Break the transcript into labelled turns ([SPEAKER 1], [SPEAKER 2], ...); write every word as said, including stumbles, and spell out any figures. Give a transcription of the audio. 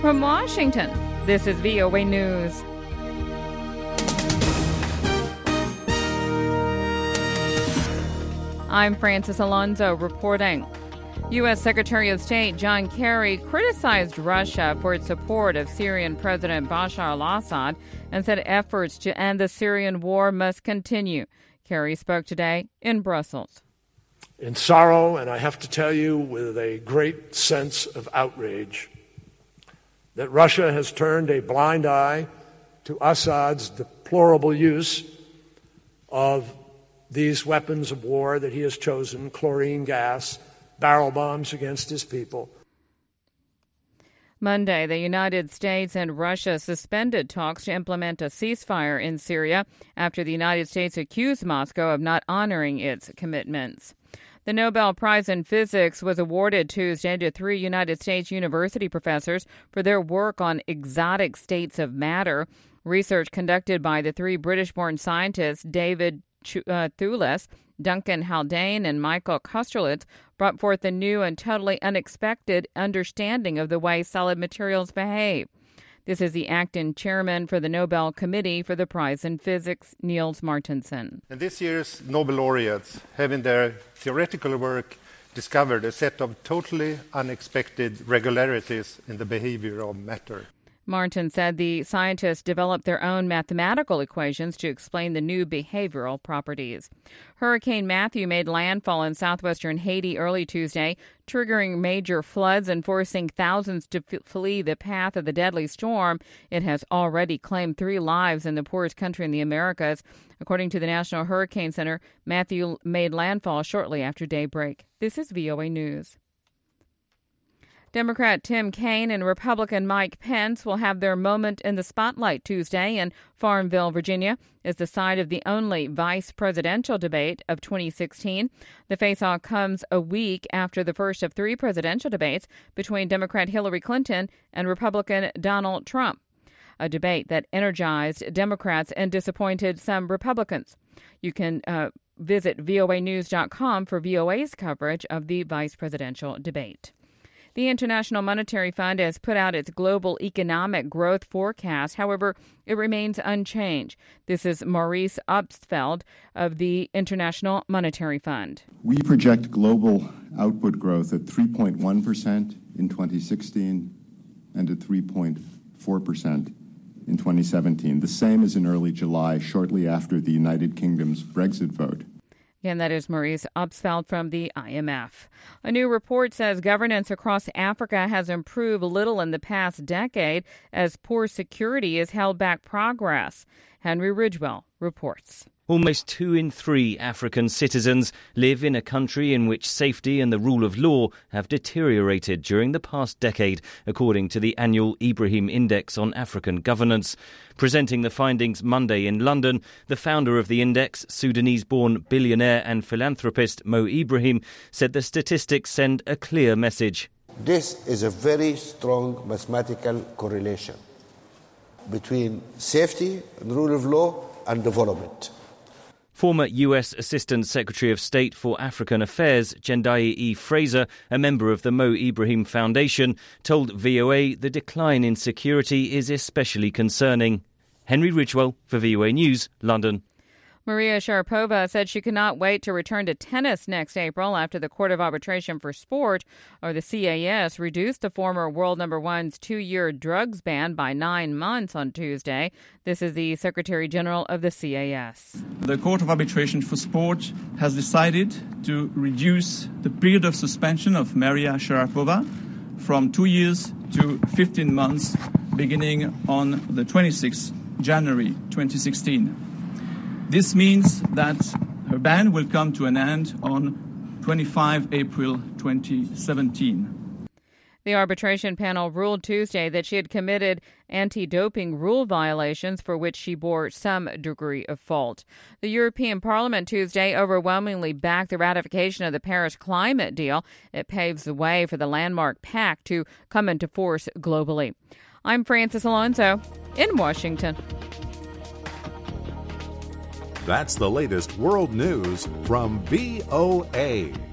[SPEAKER 1] From Washington, this is V O A News. I'm Francis Alonso reporting. U S. Secretary of State John Kerry criticized Russia for its support of Syrian President Bashar al-Assad and said efforts to end the Syrian war must continue. Kerry spoke today in Brussels.
[SPEAKER 2] In sorrow, and I have to tell you with a great sense of outrage, that Russia has turned a blind eye to Assad's deplorable use of these weapons of war that he has chosen, chlorine gas, barrel bombs against his people.
[SPEAKER 1] Monday, the United States and Russia suspended talks to implement a ceasefire in Syria after the United States accused Moscow of not honoring its commitments. The Nobel Prize in Physics was awarded Tuesday to three United States university professors for their work on exotic states of matter. Research conducted by the three British-born scientists David uh, Thewlis, Duncan Haldane, and Michael Kosterlitz brought forth a new and totally unexpected understanding of the way solid materials behave. This is the acting chairman for the Nobel Committee for the Prize in Physics, Niels Martinsen.
[SPEAKER 3] And this year's Nobel laureates have in their theoretical work discovered a set of totally unexpected regularities in the behavior of matter.
[SPEAKER 1] Martin said the scientists developed their own mathematical equations to explain the new behavioral properties. Hurricane Matthew made landfall in southwestern Haiti early Tuesday, triggering major floods and forcing thousands to f- flee the path of the deadly storm. It has already claimed three lives in the poorest country in the Americas. According to the National Hurricane Center, Matthew made landfall shortly after daybreak. This is V O A News. Democrat Tim Kaine and Republican Mike Pence will have their moment in the spotlight Tuesday in Farmville, Virginia, as the site of the only vice presidential debate of twenty sixteen. The face-off comes a week after the first of three presidential debates between Democrat Hillary Clinton and Republican Donald Trump, a debate that energized Democrats and disappointed some Republicans. You can uh, visit V O A news dot com for V O A's coverage of the vice presidential debate. The International Monetary Fund has put out its global economic growth forecast. However, it remains unchanged. This is Maurice Obstfeld of the International Monetary Fund.
[SPEAKER 4] We project global output growth at three point one percent in twenty sixteen and at three point four percent in twenty seventeen, the same as in early July, shortly after the United Kingdom's Brexit vote.
[SPEAKER 1] And that is Maurice Obstfeld from the I M F. A new report says governance across Africa has improved little in the past decade as poor security has held back progress. Henry Ridgewell reports.
[SPEAKER 5] Almost two in three African citizens live in a country in which safety and the rule of law have deteriorated during the past decade, according to the annual Ibrahim Index on African Governance. Presenting the findings Monday in London, the founder of the index, Sudanese-born billionaire and philanthropist Mo Ibrahim, said the statistics send a clear message.
[SPEAKER 6] This is a very strong mathematical correlation between safety and rule of law and development.
[SPEAKER 5] Former U S Assistant Secretary of State for African Affairs, Jendai E. Fraser, a member of the Mo Ibrahim Foundation, told V O A the decline in security is especially concerning. Henry Ridgewell for V O A News, London.
[SPEAKER 1] Maria Sharapova said she could not wait to return to tennis next April after the Court of Arbitration for Sport, or the C A S, reduced the former world number one's two-year drugs ban by nine months on Tuesday. This is the Secretary General of the C A S.
[SPEAKER 7] The Court of Arbitration for Sport has decided to reduce the period of suspension of Maria Sharapova from two years to fifteen months, beginning on the twenty-sixth of January twenty sixteen. This means that her ban will come to an end on the twenty-fifth of April twenty seventeen.
[SPEAKER 1] The arbitration panel ruled Tuesday that she had committed anti-doping rule violations for which she bore some degree of fault. The European Parliament Tuesday overwhelmingly backed the ratification of the Paris climate deal. It paves the way for the landmark pact to come into force globally. I'm Francis Alonso in Washington.
[SPEAKER 8] That's the latest world news from V O A.